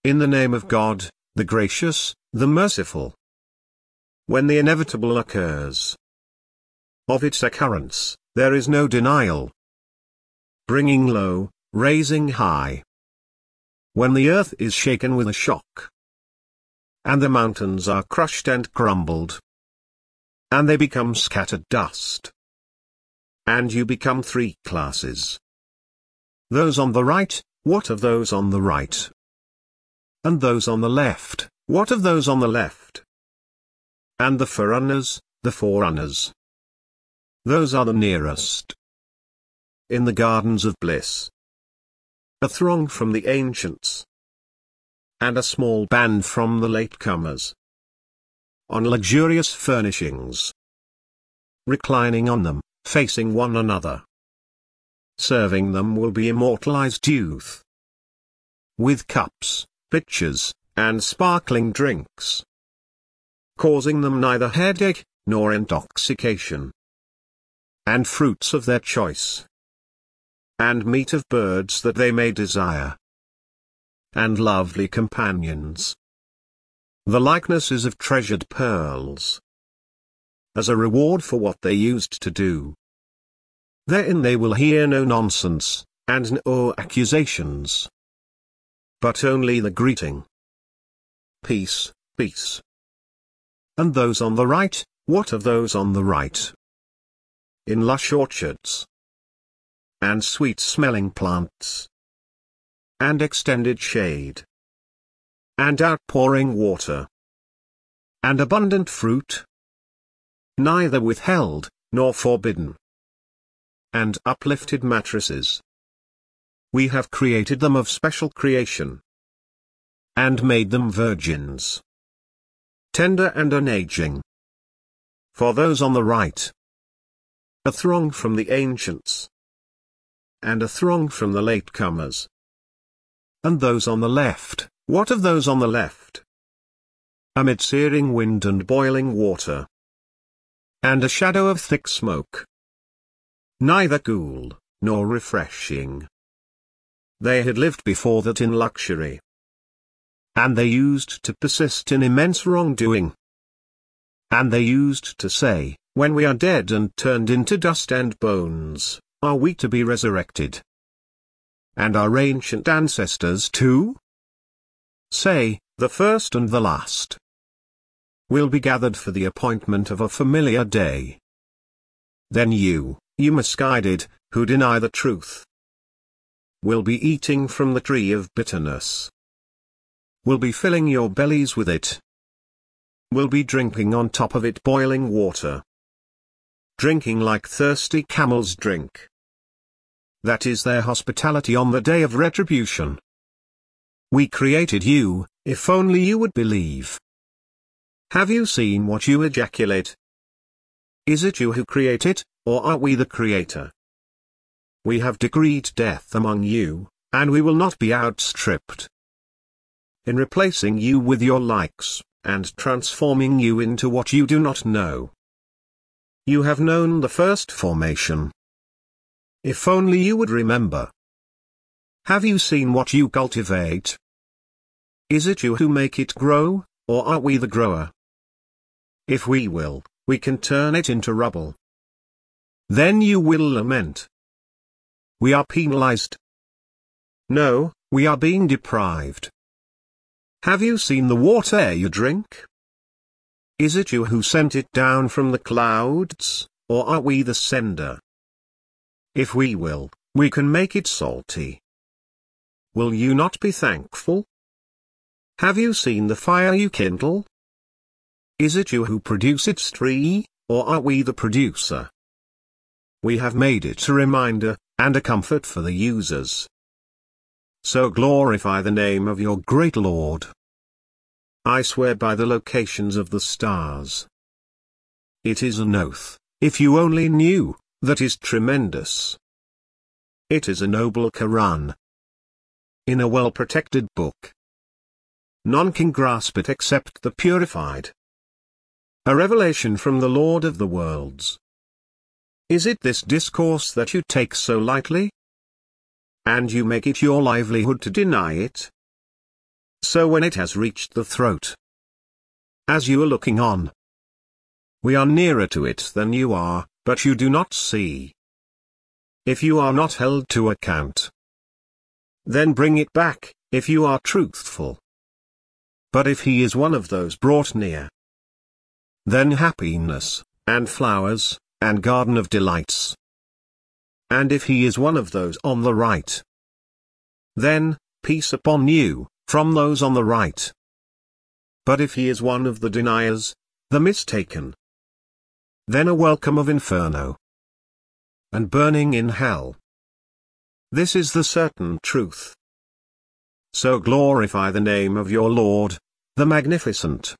In the name of God, the gracious, the merciful. When the inevitable occurs, of its occurrence, there is no denial. Bringing low, raising high. When the earth is shaken with a shock, and the mountains are crushed and crumbled, and they become scattered dust, and you become three classes. Those on the right, what of those on the right? And those on the left, what of those on the left? And the forerunners, the forerunners. Those are the nearest. In the gardens of bliss, a throng from the ancients, and a small band from the latecomers. On luxurious furnishings, reclining on them, facing one another. Serving them will be immortalized youth, with cups, pitchers, and sparkling drinks, causing them neither headache, nor intoxication. And fruits of their choice, and meat of birds that they may desire, and lovely companions. The likenesses of treasured pearls, as a reward for what they used to do. Therein they will hear no nonsense, and no accusations, but only the greeting. Peace, peace. And those on the right, what of those on the right? In lush orchards, and sweet-smelling plants, and extended shade, and outpouring water, and abundant fruit, neither withheld, nor forbidden, and uplifted mattresses. We have created them of special creation, and made them virgins, tender and unaging. For those on the right, a throng from the ancients, and a throng from the latecomers. And those on the left, what of those on the left? Amid searing wind and boiling water, and a shadow of thick smoke, neither cool, nor refreshing. They had lived before that in luxury, and they used to persist in immense wrongdoing. And they used to say, when we are dead and turned into dust and bones, are we to be resurrected? And our ancient ancestors too? Say, the first and the last will be gathered for the appointment of a familiar day. Then you misguided, who deny the truth, will be eating from the tree of bitterness, will be filling your bellies with it, will be drinking on top of it boiling water, drinking like thirsty camels drink. That is their hospitality on the day of retribution. We created you, if only you would believe. Have you seen what you ejaculate? Is it you who create it, or are we the creator? We have decreed death among you, and we will not be outstripped. In replacing you with your likes, and transforming you into what you do not know. You have known the first formation. If only you would remember. Have you seen what you cultivate? Is it you who make it grow, or are we the grower? If we will, we can turn it into rubble. Then you will lament. We are penalized. No, we are being deprived. Have you seen the water you drink? Is it you who sent it down from the clouds, or are we the sender? If we will, we can make it salty. Will you not be thankful? Have you seen the fire you kindle? Is it you who produce its tree, or are we the producer? We have made it a reminder, and a comfort for the users. So glorify the name of your great Lord. I swear by the locations of the stars. It is an oath, if you only knew, that is tremendous. It is a noble Quran. In a well-protected book. None can grasp it except the purified. A revelation from the Lord of the worlds. Is it this discourse that you take so lightly? And you make it your livelihood to deny it? So when it has reached the throat, as you are looking on, we are nearer to it than you are, but you do not see. If you are not held to account, then bring it back, if you are truthful. But if he is one of those brought near, then happiness, and flowers, and garden of delights. And if he is one of those on the right, then, peace upon you, from those on the right. But if he is one of the deniers, the mistaken, then a welcome of inferno, and burning in hell. This is the certain truth. So glorify the name of your Lord, the Magnificent.